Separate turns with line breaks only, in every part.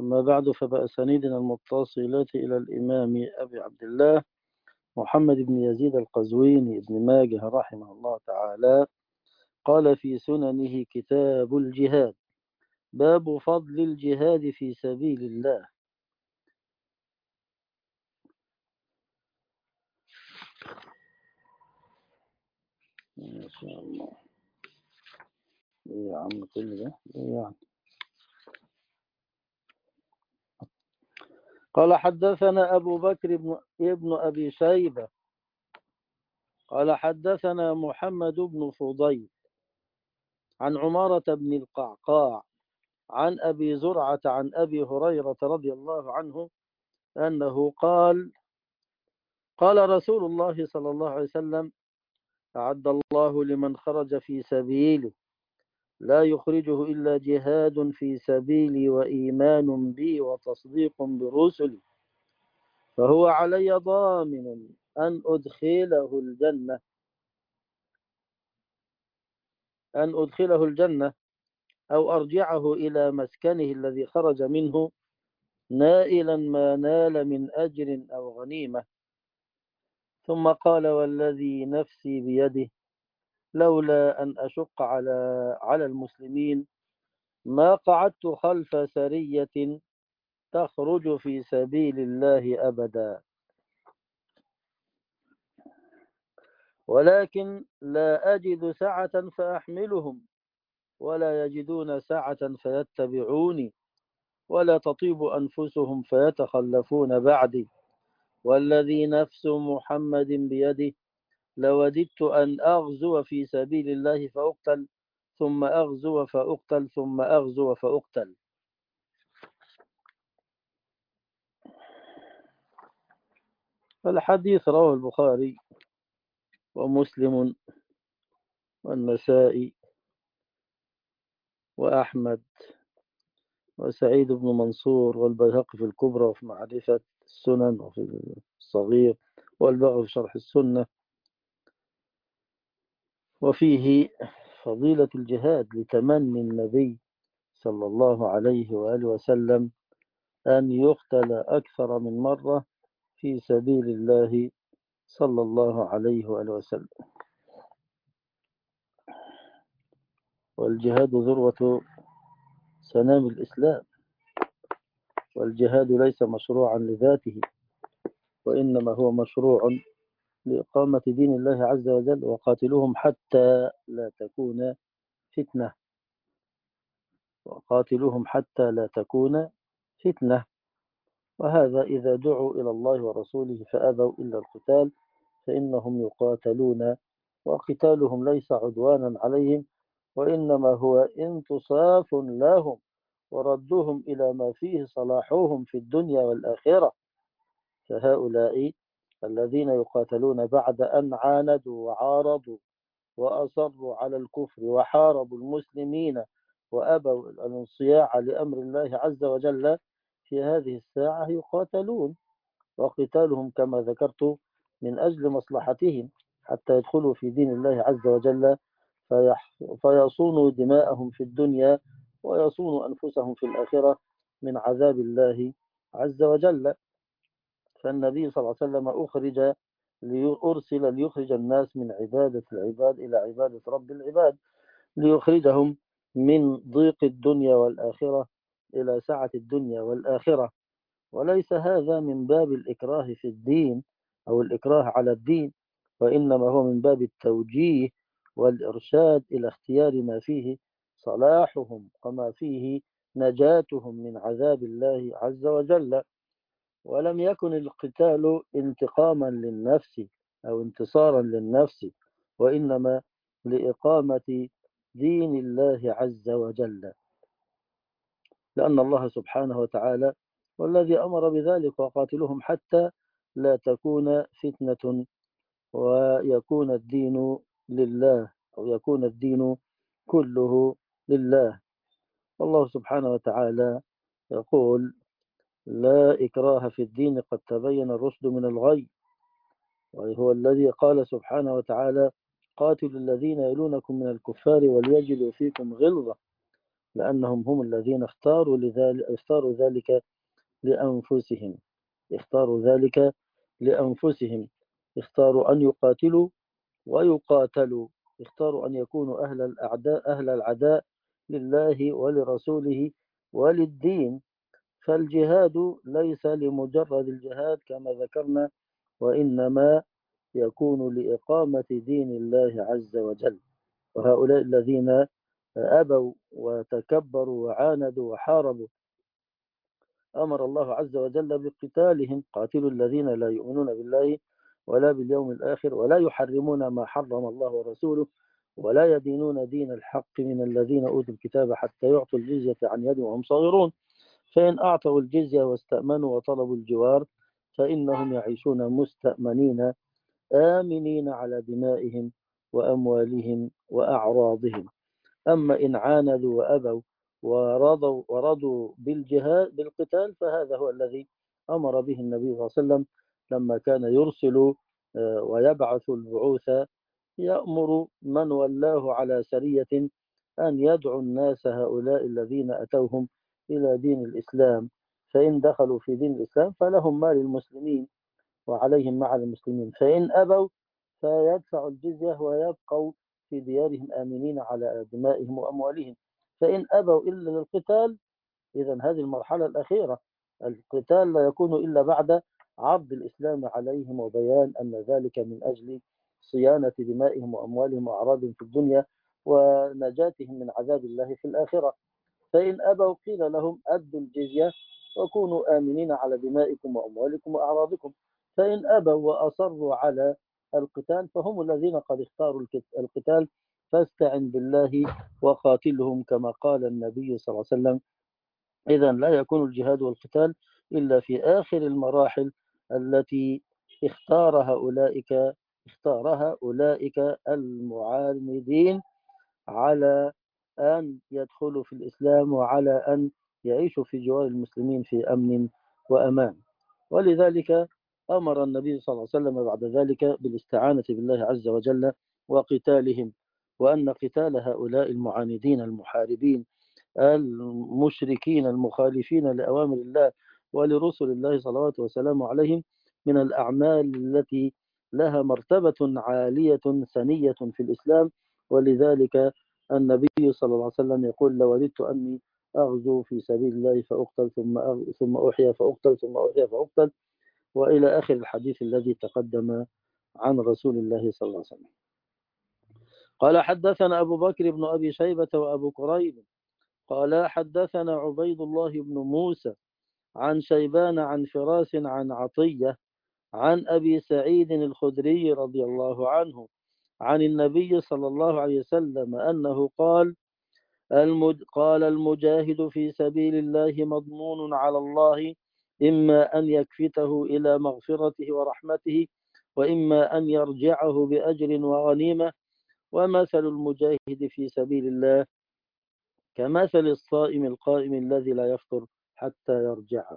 أما بعد فبأسانيدنا المتصلة إلى الإمام أبي عبد الله محمد بن يزيد القزويني بن ماجه رحمه الله تعالى قال في سننه كتاب الجهاد باب فضل الجهاد في سبيل الله. ما شاء الله. إيه يا عم كل ده إيه يعني؟ قال حدثنا أبو بكر ابن أبي شيبة قال حدثنا محمد بن فضيل عن عمارة بن القعقاع عن أبي زرعة عن أبي هريرة رضي الله عنه أنه قال رسول الله صلى الله عليه وسلم: أعد الله لمن خرج في سبيله لا يخرجه إلا جهاد في سبيلي وإيمان بي وتصديق برسلي فهو علي ضامن أن أدخله الجنة أو أرجعه إلى مسكنه الذي خرج منه نائلا ما نال من أجر أو غنيمة. ثم قال: والذي نفسي بيده لولا أن أشق على المسلمين ما قعدت خلف سرية تخرج في سبيل الله أبدا، ولكن لا أجد سعة فأحملهم ولا يجدون سعة فيتبعوني ولا تطيب أنفسهم فيتخلفون بعدي، والذي نفس محمد بيده لوددت أن أغزو في سبيل الله فأقتل ثم أغزو فأقتل ثم أغزو فأقتل. الحديث رواه البخاري ومسلم والنسائي وأحمد وسعيد بن منصور والبيهقي في الكبرى وفي معرفة السنن وفي الصغير والبغوي في شرح السنة. وفيه فضيلة الجهاد لتمني النبي صلى الله عليه وآله وسلم أن يقتل أكثر من مرة في سبيل الله صلى الله عليه وآله وسلم. والجهاد ذروة سنام الإسلام، والجهاد ليس مشروعا لذاته وإنما هو مشروع لإقامة دين الله عز وجل. وقاتلوهم حتى لا تكون فتنة، وقاتلوهم حتى لا تكون فتنة. وهذا إذا دعوا إلى الله ورسوله فأبوا إلا القتال فإنهم يقاتلون، وقتالهم ليس عدوانا عليهم وإنما هو انتصاف لهم وردهم إلى ما فيه صلاحهم في الدنيا والآخرة. فهؤلاء الذين يقاتلون بعد أن عاندوا وعارضوا وأصروا على الكفر وحاربوا المسلمين وأبوا الانصياع لأمر الله عز وجل في هذه الساعة يقاتلون، وقتالهم كما ذكرت من أجل مصلحتهم حتى يدخلوا في دين الله عز وجل فيصونوا دماءهم في الدنيا ويصونوا أنفسهم في الآخرة من عذاب الله عز وجل. فالنبي صلى الله عليه وسلم أرسل ليخرج الناس من عبادة العباد إلى عبادة رب العباد، ليخرجهم من ضيق الدنيا والآخرة إلى سعة الدنيا والآخرة. وليس هذا من باب الإكراه في الدين أو الإكراه على الدين، وإنما هو من باب التوجيه والإرشاد إلى اختيار ما فيه صلاحهم وما فيه نجاتهم من عذاب الله عز وجل. ولم يكن القتال انتقاما للنفس أو انتصارا للنفس، وإنما لإقامة دين الله عز وجل، لأن الله سبحانه وتعالى والذي أمر بذلك: وقاتلهم حتى لا تكون فتنة ويكون الدين لله، أو يكون الدين كله لله. والله سبحانه وتعالى يقول: لا إكراه في الدين قد تبين الرشد من الغي. وهو الذي قال سبحانه وتعالى: قاتلوا الذين يلونكم من الكفار وليجدوا فيكم غلظة لأنهم هم الذين اختاروا ذلك لأنفسهم اختاروا ذلك لأنفسهم اختاروا أن يقاتلوا ويقاتلوا، اختاروا أن يكونوا أهل العداء لله ولرسوله وللدين. فالجهاد ليس لمجرد الجهاد كما ذكرنا، وإنما يكون لإقامة دين الله عز وجل. وهؤلاء الذين أبوا وتكبروا وعاندوا وحاربوا أمر الله عز وجل بقتالهم: قاتلوا الذين لا يؤمنون بالله ولا باليوم الآخر ولا يحرمون ما حرم الله ورسوله ولا يدينون دين الحق من الذين أوتوا الكتاب حتى يعطوا الجزية عن يد وهم صاغرون. فإن أعطوا الجزية واستأمنوا وطلبوا الجوار فإنهم يعيشون مستأمنين آمنين على دمائهم وأموالهم وأعراضهم. أما إن عاندوا وأبوا ورضوا بالجهاد بالقتال فهذا هو الذي أمر به النبي صلى الله عليه وسلم لما كان يرسل ويبعث البعوث، يأمر من ولاه على سرية أن يدعو الناس هؤلاء الذين أتوهم إلى دين الإسلام، فإن دخلوا في دين الإسلام فلهم ما للمسلمين وعليهم مع المسلمين، فإن أبوا فيدفعوا الجزية ويبقوا في ديارهم آمنين على دمائهم وأموالهم. فإن أبوا إلا للقتال، إذا هذه المرحلة الأخيرة، القتال لا يكون إلا بعد عرض الإسلام عليهم وبيان أن ذلك من أجل صيانة دمائهم وأموالهم وأعراضهم في الدنيا ونجاتهم من عذاب الله في الآخرة. فإن أبوا قيل لهم أدوا الجزية وكونوا آمنين على دمائكم وأموالكم وأعراضكم. فإن أبوا وأصروا على القتال فهم الذين قد اختاروا القتال، فاستعن بالله وقاتلهم كما قال النبي صلى الله عليه وسلم. إذا لا يكون الجهاد والقتال إلا في آخر المراحل التي اختارها أولئك المعاندين على أن يدخلوا في الإسلام وعلى أن يعيشوا في جوار المسلمين في أمن وأمان. ولذلك أمر النبي صلى الله عليه وسلم بعد ذلك بالاستعانة بالله عز وجل وقتالهم، وأن قتال هؤلاء المعاندين المحاربين المشركين المخالفين لأوامر الله ولرسل الله صلوات وسلامه عليهم من الأعمال التي لها مرتبة عالية سنية في الإسلام. ولذلك النبي صلى الله عليه وسلم يقول: لوددت أني أغزو في سبيل الله فأقتل ثم أحيا فأقتل ثم أحيا فأقتل، وإلى آخر الحديث الذي تقدم عن رسول الله صلى الله عليه وسلم. قال: حدثنا أبو بكر بن أبي شيبة وأبو كريب قال: حدثنا عبيد الله بن موسى عن شيبان عن فراس عن عطية عن أبي سعيد الخدري رضي الله عنه عن النبي صلى الله عليه وسلم أنه قال: قال: المجاهد في سبيل الله مضمون على الله، إما أن يكفته إلى مغفرته ورحمته، وإما أن يرجعه بأجر وغنيمة. ومثل المجاهد في سبيل الله كمثل الصائم القائم الذي لا يفطر حتى يرجع.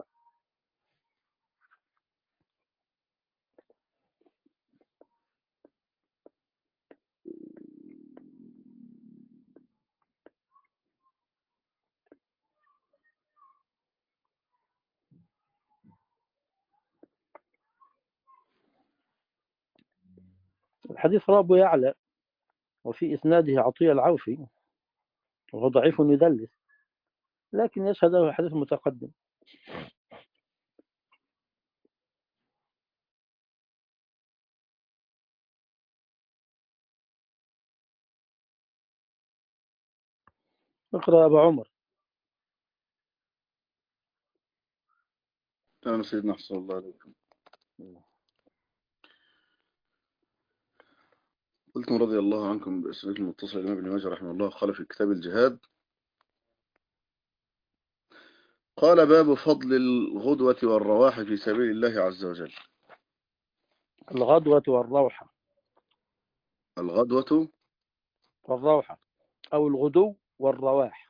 الحديث رواه أبو يعلى، وفي إسناده عطية العوفي، وهو ضعيف يدلس، لكن يشهد له الحديث المتقدم. اقرأ أبو عمر.
تمام سيدنا، أحسن الله عليكم. قلتم رضي الله عنكم بإسناد المتصل الإمام ابن ماجه رحمه الله قال في كتاب الجهاد: قال: باب فضل الغدوة والرواح في سبيل الله عز وجل.
الغدوة والروحة.
الغدوة
والروحة أو الغدو والرواح.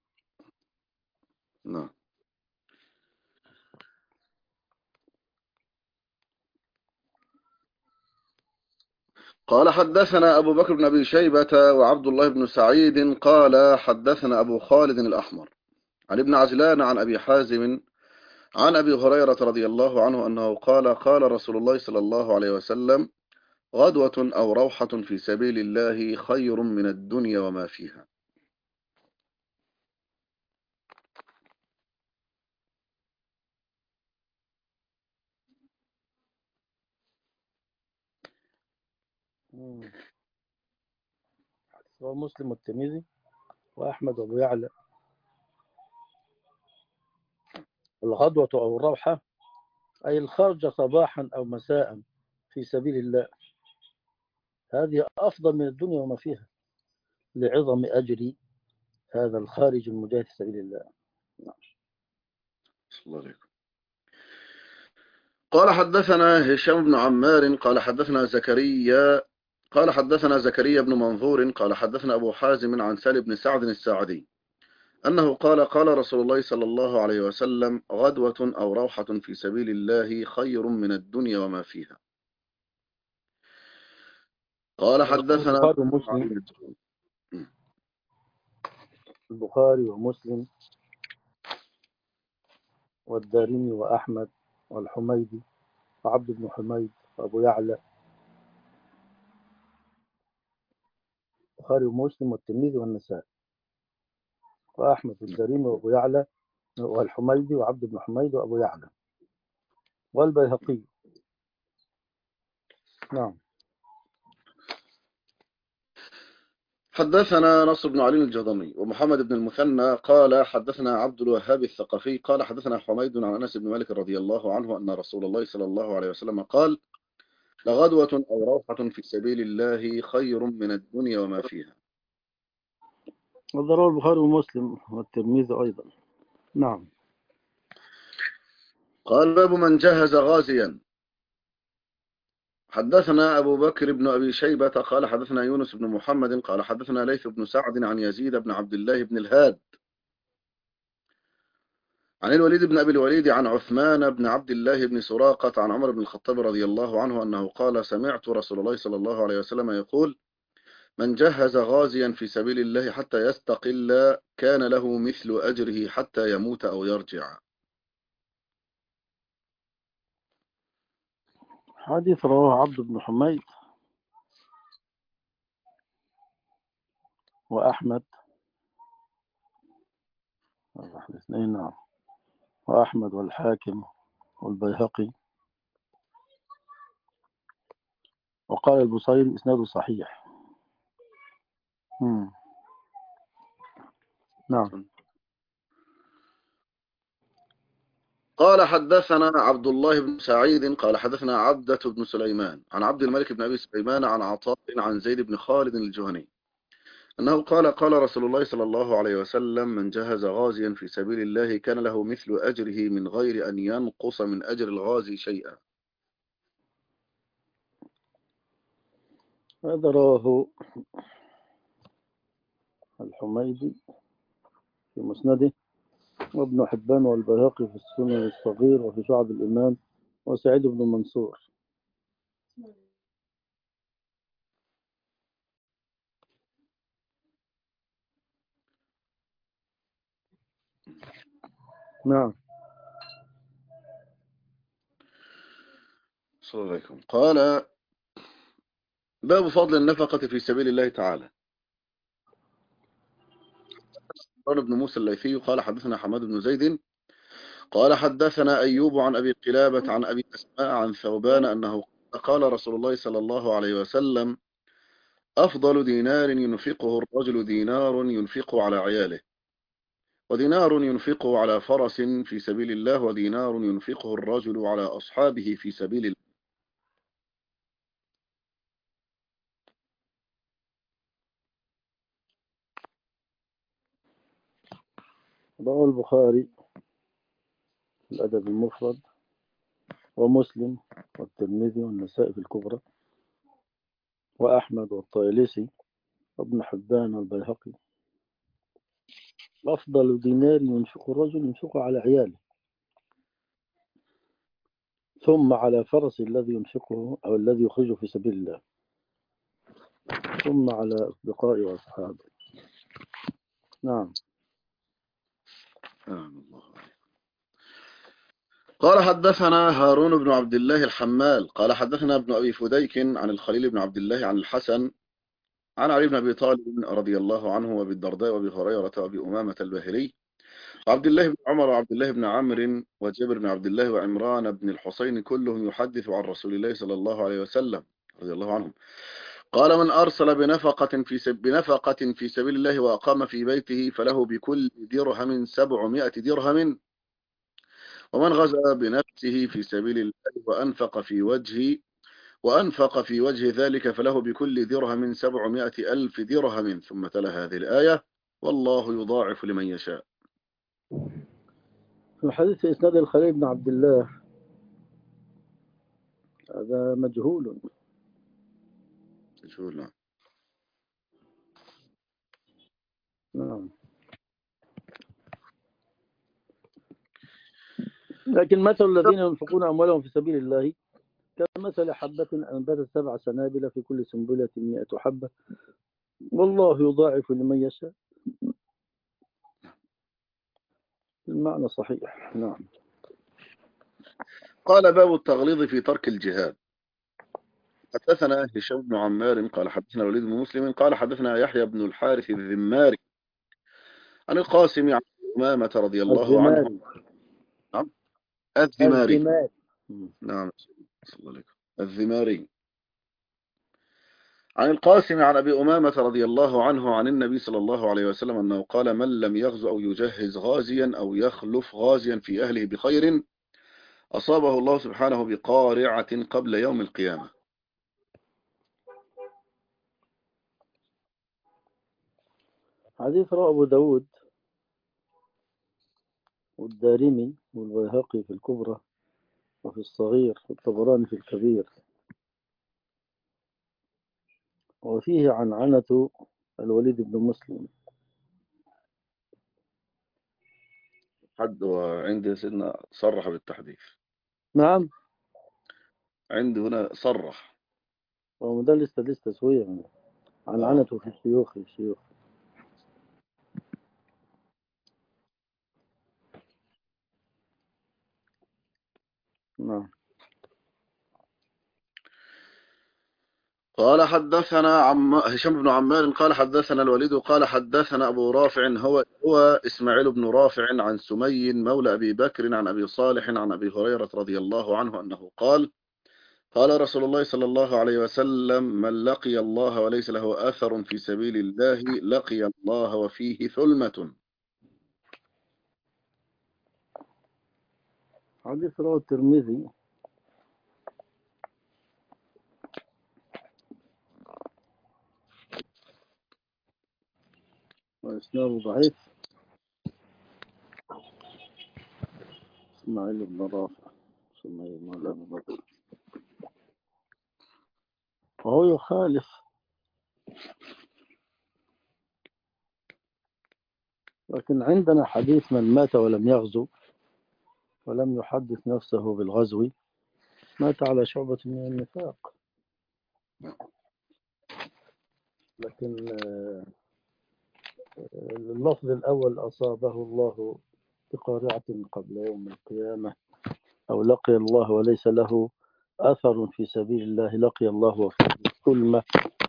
نعم. قال حدثنا أبو بكر بن أبي شيبة وعبد الله بن سعيد قال حدثنا أبو خالد الأحمر عن ابن عجلان عن أبي حازم عن أبي هريرة رضي الله عنه أنه قال قال رسول الله صلى الله عليه وسلم غدوة أو روحة في سبيل الله خير من الدنيا وما فيها.
رواه مسلم والترمذي وأحمد وأبو يعلى. الغدوة أو الروحة أي الخرج صباحا أو مساء في سبيل الله، هذه أفضل من الدنيا وما فيها لعظم أجر هذا الخارج المجاهد في سبيل الله.
الله عليكم. قال حدثنا هشام بن عمار قال حدثنا زكريا قال حدثنا زكريا بن منظور قال حدثنا أبو حازم عن سالم بن سعد الساعدي أنه قال قال رسول الله صلى الله عليه وسلم غدوة أو روحة في سبيل الله خير من الدنيا وما فيها. قال حدثنا
البخاري ومسلم والدارمي وأحمد والحميدي وعبد بن حميد وأبو يعلى. البخاري ومسلم والترمذي والنسائي وأحمد والدارمي وأبو يعلى والحميدي وعبد بن حميد وأبو يعلى والبيهقي. نعم.
حدثنا نصر بن علي الجهضمي ومحمد بن المثنى قال حدثنا عبد الوهاب الثقفي قال حدثنا حميد عن أنس بن مالك رضي الله عنه أن رسول الله صلى الله عليه وسلم قال لغدوة أو روحة في سبيل الله خير من الدنيا وما فيها.
ورواه البخاري ومسلم والترمذي أيضا. نعم.
قال باب من جهز غازيا. حدثنا أبو بكر بن أبي شيبة قال حدثنا يونس بن محمد قال حدثنا ليث بن سعد عن يزيد بن عبد الله بن الهاد عن الوليد بن أبي الوليد عن عثمان بن عبد الله بن سراقة عن عمر بن الخطاب رضي الله عنه أنه قال سمعت رسول الله صلى الله عليه وسلم يقول من جهز غازيا في سبيل الله حتى يستقل كان له مثل أجره حتى يموت أو يرجع.
حديث رواه عبد بن حميد وأحمد الاثنين. نعم. وأحمد والحاكم والبيهقي. وقال البصيري إسناده صحيح. نعم.
قال حدثنا عبد الله بن سعيد قال حدثنا عبدة بن سليمان عن عبد الملك بن أبي سليمان عن عطاء عن زيد بن خالد الجهني أنه قال قال رسول الله صلى الله عليه وسلم من جهز غازيا في سبيل الله كان له مثل أجره من غير أن ينقص من أجر الغازي شيئا.
هذا رواه الحميدي في مسنده وابن حبان والبيهقي في السنن الصغير وفي شعب الإيمان وسعيد بن منصور. نعم.
صلى الله عليكم. قال باب فضل النفقة في سبيل الله تعالى. قال ابن موسى الليثي قال حدثنا حماد بن زيد قال حدثنا أيوب عن أبي قلابة عن أبي أسماء عن ثوبان أنه قال رسول الله صلى الله عليه وسلم أفضل دينار ينفقه الرجل دينار ينفقه على عياله ودينار ينفقه على فرس في سبيل الله ودينار ينفقه الرجل على أصحابه في سبيل الله.
رواه البخاري في الأدب المفرد ومسلم والترمذي والنسائي في الكبرى وأحمد والطيالسي وابن حبان والبيهقي. أفضل دينار ينفقه الرجل ينفقه على عياله ثم على فرس الذي ينفقه أو الذي يخرجه في سبيل الله. ثم على أصدقائي وأصحابي. نعم.
الله. قال حدثنا هارون بن عبد الله الحمال قال حدثنا ابن أبي فديك عن الخليل بن عبد الله عن الحسن عن علي بن أبي طالب رضي الله عنه وأبي الدرداء وأبي هريرة وأبي أمامة الباهلي وعبد الله بن عمر وعبد الله بن عمرو وجابر بن عبد الله وعمران بن الحسين كلهم يحدث عن رسول الله صلى الله عليه وسلم رضي الله عنهم قال من أرسل بنفقة في سبيل الله وأقام في بيته فله بكل درهم 700 درهم ومن غزا بنفسه في سبيل الله وأنفق في وجه ذلك فله بكل درهم 700 ألف درهم ثم تلا هذه الآية والله يضاعف لمن يشاء.
في الحديث إسناد الخليل بن عبد الله هذا مجهول.
مجهول.
نعم. لكن مثل الذين ينفقون أموالهم في سبيل الله كمثل حبة أنبتت 7 سنابل في كل سنبلة 100 حبة والله يضاعف لمن يشاء. المعنى صحيح. نعم.
قال باب التغليظ في ترك الجهاد. حدثنا هشام بن عمار قال حدثنا وليد بن مسلم قال حدثنا يحيى بن الحارث الذماري عن القاسم عن أمامة رضي الله عنه. نعم الذماري. نعم صلى الله عليه وسلم الذماري عن القاسم عن أبي أمامة رضي الله عنه عن النبي صلى الله عليه وسلم أنه قال من لم يغزو أو يجهز غازيا أو يخلف غازيا في أهله بخير أصابه الله سبحانه بقارعة قبل يوم القيامة.
حديث رواه أبو داود والدارمي والبيهقي في الكبرى وفي الصغير والطبراني في الكبير وفيه عنعنة الوليد بن مسلم.
حد وعند سيدنا صرح بالتحديث.
نعم.
عنده هنا صرح
ومدلس تدليس تسوية عنعنة في الشيوخ. نعم.
قال حدثنا هشام بن عمار قال حدثنا الوليد قال حدثنا أبو رافع هو إسماعيل بن رافع عن سمي مولى أبي بكر عن أبي صالح عن أبي هريرة رضي الله عنه أنه قال قال رسول الله صلى الله عليه وسلم من لقي الله وليس له أثر في سبيل الله لقي الله وفيه ثلمة.
حديث رواه الترمذي وإسناده ضعيف. إسماعيل بن رافع سمي مولى أبي بكر وهو يخالف، لكن عندنا حديث من مات ولم يغزو ولم يحدث نفسه بالغزو مات على شعبة من النفاق. لكن اللفظ الأول أصابه الله بقارعة قبل يوم القيامة أو لقي الله وليس له أثر في سبيل الله لقي الله وفيه ثلمة.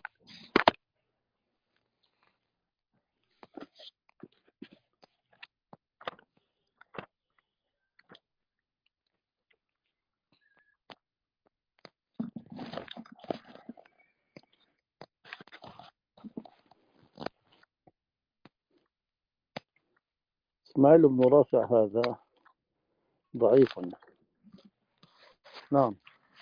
إسماعيل بن رافع هذا ضعيف. نعم.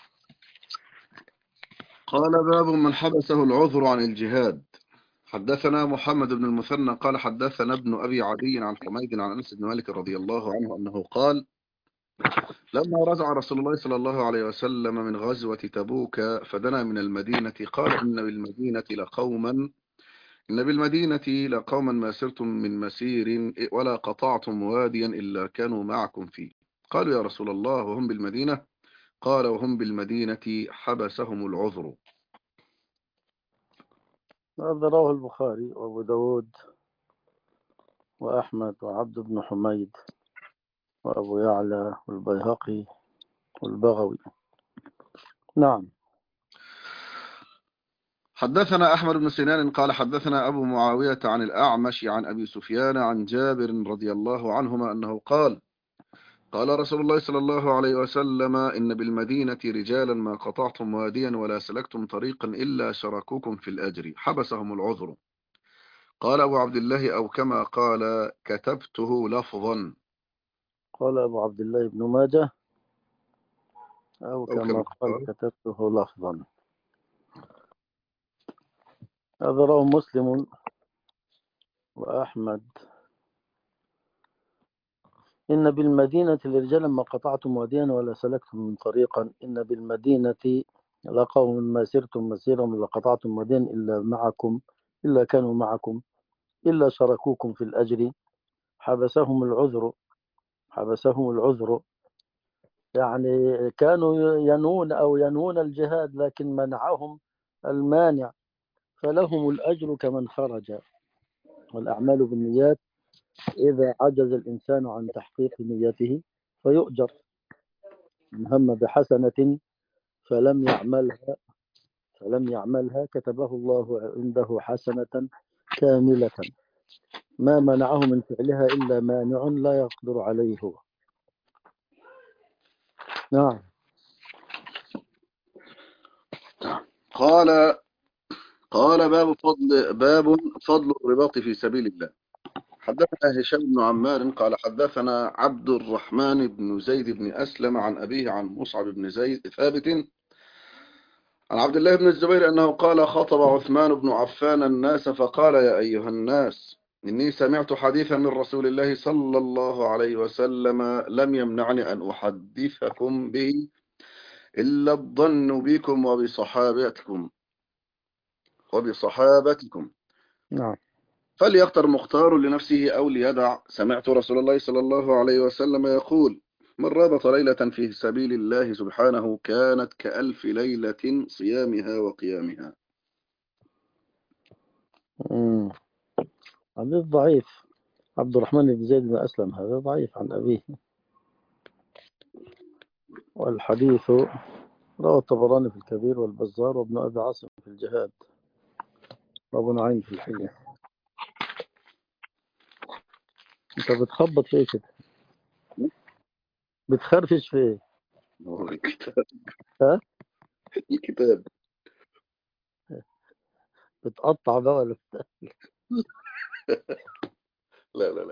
قال باب من حبسه العذر عن الجهاد. حدثنا محمد بن المثنى قال حدثنا ابن أبي عدي عن حميد عن أنس بن مالك رضي الله عنه أنه قال لما رجع رسول الله صلى الله عليه وسلم من غزوة تبوك فدنا من المدينة قال إن بالمدينة لقوما ما سرتم من مسير ولا قطعتم واديا إلا كانوا معكم فيه. قالوا يا رسول الله وهم بالمدينة؟ قال وهم بالمدينة حبسهم العذر.
هذا رواه البخاري وأبو داود وأحمد وعبد بن حميد وأبو يعلى والبيهقي والبغوي. نعم.
حدثنا أحمد بن سنان قال حدثنا أبو معاوية عن الأعمش عن أبي سفيان عن جابر رضي الله عنهما أنه قال قال رسول الله صلى الله عليه وسلم إن بالمدينة رجالا ما قطعتم واديا ولا سلكتم طريقا إلا شركوكم في الأجر حبسهم العذر. قال أبو عبد الله أو كما قال كتبته لفظا.
قال أبو عبد الله بن ماجه أو
أو
كما
كما
قال
قال.
كتبته لفظا. هذا رواه مسلم وأحمد. إن بالمدينة لرجالا ما قطعتم واديا ولا سلكتم طريقا إن بالمدينة لقوم ما سرتم مسيرا ولا قطعتم واديا إلا كانوا معكم إلا شركوكم في الأجر حبسهم العذر. حبسهم العذر يعني كانوا ينوون الجهاد لكن منعهم المانع فلهم الأجر كمن خرج. والأعمال بالنيات إذا عجز الإنسان عن تحقيق نيته فيؤجر. من هم بحسنة فلم يعملها كتبه الله عنده حسنة كاملة ما منعه من فعلها إلا مانع لا يقدر عليه هو. نعم.
قال باب فضل الرباط في سبيل الله. حدثنا هشام بن عمار قال حدثنا عبد الرحمن بن زيد بن أسلم عن أبيه عن مصعب بن زيد ثابت عن عبد الله بن الزبير أنه قال خطب عثمان بن عفان الناس فقال يا أيها الناس إني سمعت حديثا من رسول الله صلى الله عليه وسلم لم يمنعني أن أحدثكم به إلا الظن بكم وبصحابتكم
نعم.
فليختر مختار لنفسه أو ليدع. سمعت رسول الله صلى الله عليه وسلم يقول من رابط ليلة في سبيل الله سبحانه كانت كألف ليلة صيامها وقيامها.
حديث ضعيف. عبد الرحمن بن زيد بن أسلم هذا ضعيف عن أبيه. والحديث رواه الطبراني في الكبير والبزار وابن أبي عاصم في الجهاد وابو نعيم في الحلية. انت بتخبط في ايه كده؟ بتخرفش في ايه؟
الكتاب.
ها؟
الكتاب.
بتقطع بقى ولا
لا لا لا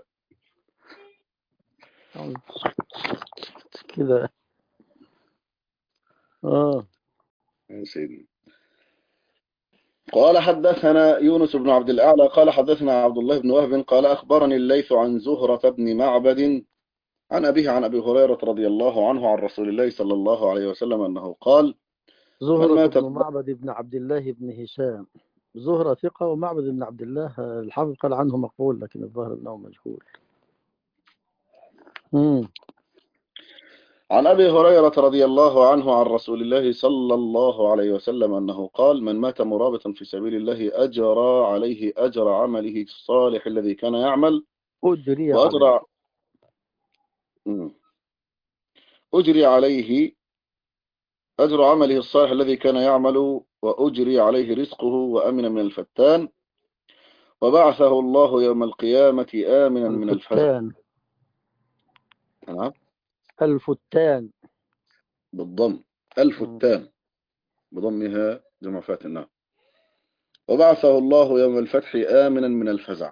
كده؟
يا سيدي. قال حدثنا يونس بن عبد الأعلى قال حدثنا عبد الله بن وهب قال أخبرني الليث عن زهرة بن معبد عن أبيه عن أبي هريرة رضي الله عنه عن رسول الله صلى الله عليه وسلم أنه قال من
زهرة
مات.
بن معبد بن عبد الله بن هشام. زهرة ثقة ومعبد بن عبد الله الحافظ قال عنه مقبول لكن الظاهر انه مجهول.
عن أبي هريرة رضي الله عنه عن رسول الله صلى الله عليه وسلم أنه قال من مات مرابطا في سبيل الله أجرى عليه أجر عمله الصالح الذي كان يعمل
أجري عليه.
وأجرى أجري عليه أجر عمله الصالح الذي كان يعمل وأجري عليه رزقه وأمن من الفتان وبعثه الله يوم القيامة آمنا من الفزع.
الفتان.
نعم
الفتان
بالضم الفتان بضمها جمع فات. نعم. وبعثه الله يوم الفتح آمنا من الفزع.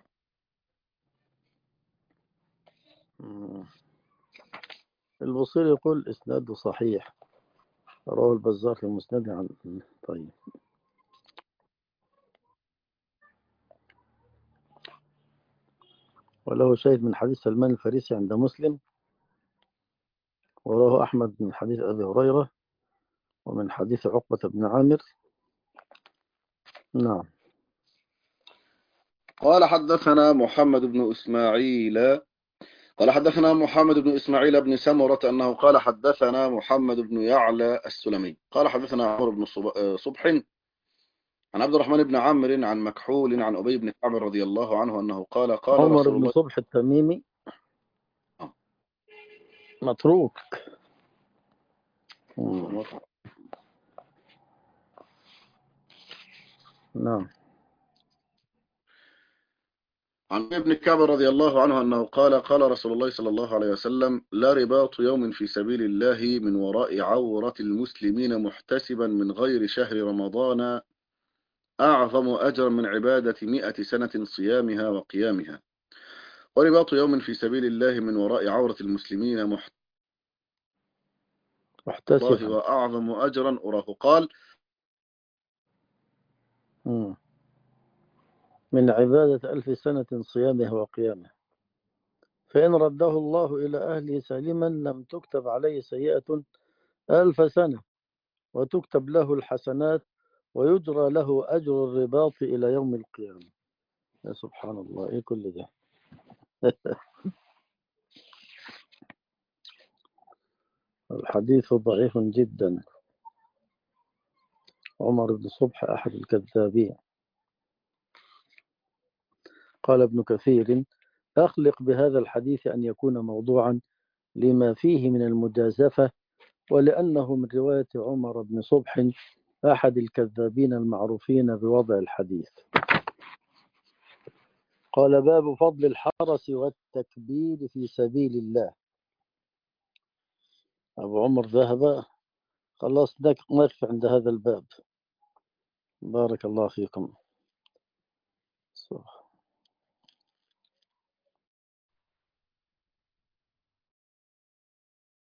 البصير يقول إسناده صحيح. رواه البزار في المسند عن. طيب. وله شاهد من حديث سلمان الفارسي عند مسلم ورواه أحمد من حديث أبي هريرة ومن حديث عقبة بن عامر. نعم.
قال حدثنا محمد بن إسماعيل قال حدثنا محمد بن إسماعيل بن سمرة أنه قال حدثنا محمد بن يعلى السلمي قال حدثنا عمرو بن صبح عن عبد الرحمن بن عمرو عن مكحول عن أبي بن كعب رضي الله عنه أنه قال قال
عمر
رسول
بن
الله.
صبح التميمي متروك. نعم.
عن ابن كعب رضي الله عنه أنه قال قال رسول الله صلى الله عليه وسلم لا رباط يوم في سبيل الله من وراء عورة المسلمين محتسبا من غير شهر رمضان أعظم أجرا من عبادة 100 سنة صيامها وقيامها. ورباط يوم في سبيل الله من وراء عورة المسلمين الله
محتسبا.
وأعظم أجرا أراه. قال
من عبادة 1000 سنة صيامه وقيامه، فإن رده الله إلى أهله سالما لم تكتب عليه سيئة 1000 سنة، وتكتب له الحسنات، ويجرى له أجر الرباط إلى يوم القيامة. يا سبحان الله، إيه كل ده؟ الحديث ضعيف جدا. عمر بن صبح أحد الكذابين. قال ابن كثير أخلق بهذا الحديث أن يكون موضوعا لما فيه من المجازفة، ولأنه من رواية عمر بن صبح أحد الكذابين المعروفين بوضع الحديث. قال باب فضل الحرس والتكبير في سبيل الله. أبو عمر ذهب، خلاص نقف عند هذا الباب. بارك الله فيكم.